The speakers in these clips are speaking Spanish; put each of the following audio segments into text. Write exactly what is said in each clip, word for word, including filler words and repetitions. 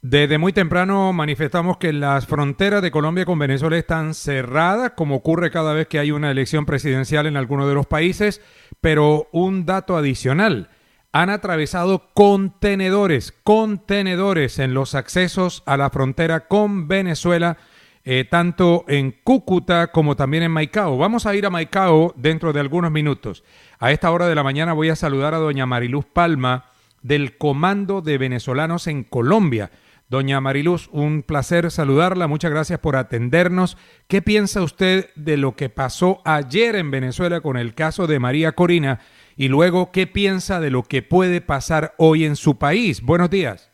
Desde muy temprano manifestamos que las fronteras de Colombia con Venezuela están cerradas, como ocurre cada vez que hay una elección presidencial en alguno de los países, pero un dato adicional, han atravesado contenedores, contenedores en los accesos a la frontera con Venezuela, eh, tanto en Cúcuta como también en Maicao. Vamos a ir a Maicao dentro de algunos minutos. A esta hora de la mañana voy a saludar a doña Mariluz Palma del Comando de Venezolanos en Colombia. Doña Mariluz, un placer saludarla, muchas gracias por atendernos. ¿Qué piensa usted de lo que pasó ayer en Venezuela con el caso de María Corina? Y luego, ¿qué piensa de lo que puede pasar hoy en su país? Buenos días.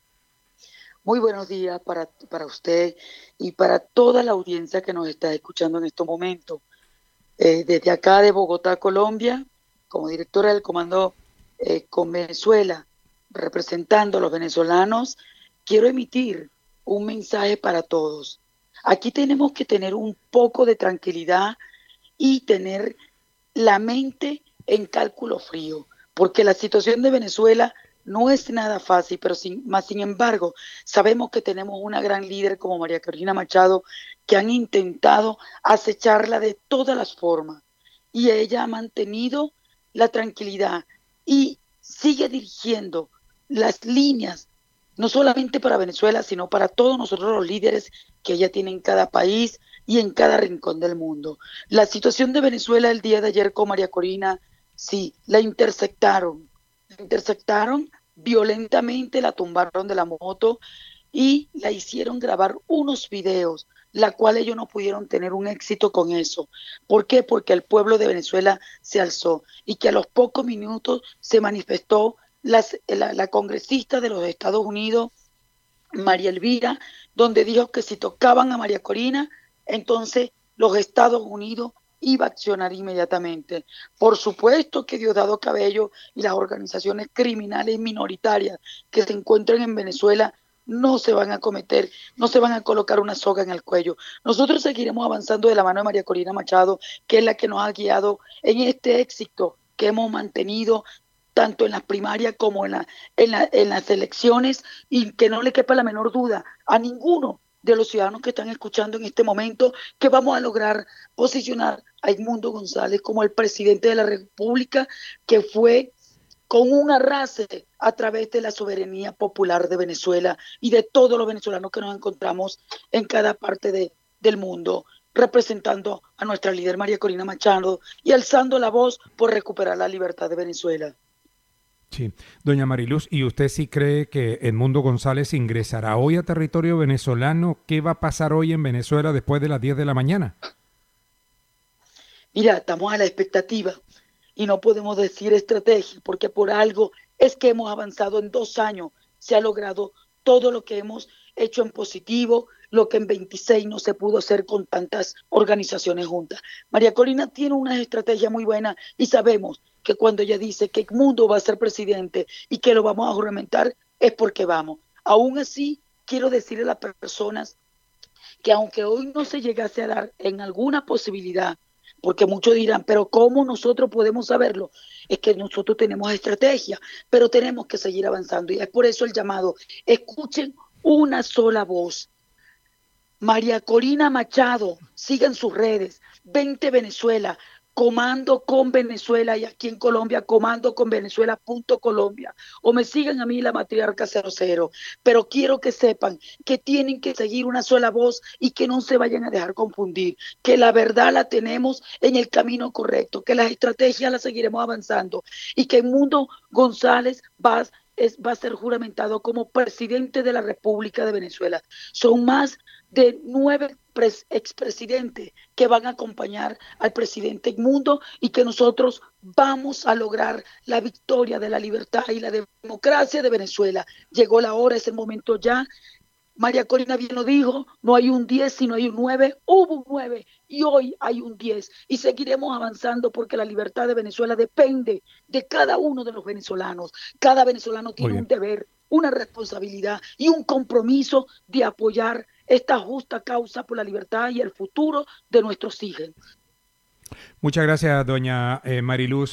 Muy buenos días para, para usted y para toda la audiencia que nos está escuchando en estos momentos. Eh, desde acá de Bogotá, Colombia, como directora del Comando eh, con Venezuela, representando a los venezolanos, quiero emitir un mensaje para todos. Aquí tenemos que tener un poco de tranquilidad y tener la mente en cálculo frío, porque la situación de Venezuela no es nada fácil, pero sin, más sin embargo, sabemos que tenemos una gran líder como María Corina Machado, que han intentado acecharla de todas las formas, y ella ha mantenido la tranquilidad y sigue dirigiendo las líneas, no solamente para Venezuela, sino para todos nosotros los líderes que ella tiene en cada país y en cada rincón del mundo. La situación de Venezuela el día de ayer con María Corina, sí, la interceptaron, la interceptaron violentamente, la tumbaron de la moto y la hicieron grabar unos videos, la cual ellos no pudieron tener un éxito con eso. ¿Por qué? Porque el pueblo de Venezuela se alzó y que a los pocos minutos se manifestó las, la, la congresista de los Estados Unidos, María Elvira, donde dijo que si tocaban a María Corina, entonces los Estados Unidos iba a accionar inmediatamente. Por supuesto que Diosdado Cabello y las organizaciones criminales minoritarias que se encuentran en Venezuela no se van a cometer, no se van a colocar una soga en el cuello. Nosotros seguiremos avanzando de la mano de María Corina Machado, que es la que nos ha guiado en este éxito que hemos mantenido tanto en las primarias como en, la, en, la, en las elecciones, y que no le quepa la menor duda a ninguno de los ciudadanos que están escuchando en este momento que vamos a lograr posicionar a Edmundo González como el presidente de la República, que fue con un arrase a través de la soberanía popular de Venezuela y de todos los venezolanos que nos encontramos en cada parte de, del mundo, representando a nuestra líder María Corina Machado y alzando la voz por recuperar la libertad de Venezuela. Sí, doña Mariluz, ¿y usted sí cree que Edmundo González ingresará hoy a territorio venezolano? ¿Qué va a pasar hoy en Venezuela después de las diez de la mañana? Mira, estamos a la expectativa y no podemos decir estrategia, porque por algo es que hemos avanzado en dos años, se ha logrado todo lo que hemos hecho en positivo, lo que en veintiséis no se pudo hacer con tantas organizaciones juntas. María Corina tiene una estrategia muy buena y sabemos que cuando ella dice que Edmundo va a ser presidente y que lo vamos a juramentar, es porque vamos. Aún así, quiero decirle a las personas que aunque hoy no se llegase a dar en alguna posibilidad, porque muchos dirán, pero ¿cómo nosotros podemos saberlo? Es que nosotros tenemos estrategia, pero tenemos que seguir avanzando y es por eso el llamado. Escuchen una sola voz. María Corina Machado, sigan sus redes, veinte Venezuela, Comando con Venezuela, y aquí en Colombia, comando con Venezuela punto Colombia, o me sigan a mí, la matriarca cero cero, pero quiero que sepan que tienen que seguir una sola voz y que no se vayan a dejar confundir, que la verdad la tenemos en el camino correcto, que las estrategias las seguiremos avanzando y que Edmundo González va a es, va a ser juramentado como presidente de la República de Venezuela. Son más de nueve pres, expresidentes que van a acompañar al presidente Edmundo y que nosotros vamos a lograr la victoria de la libertad y la democracia de Venezuela. Llegó la hora, es el momento ya. María Corina bien lo dijo, no hay un diez, sino hay un nueve. Hubo un nueve y hoy hay un diez. Y seguiremos avanzando porque la libertad de Venezuela depende de cada uno de los venezolanos. Cada venezolano Muy tiene un bien. deber, una responsabilidad y un compromiso de apoyar esta justa causa por la libertad y el futuro de nuestros hijos. Muchas gracias, doña eh, Mariluz.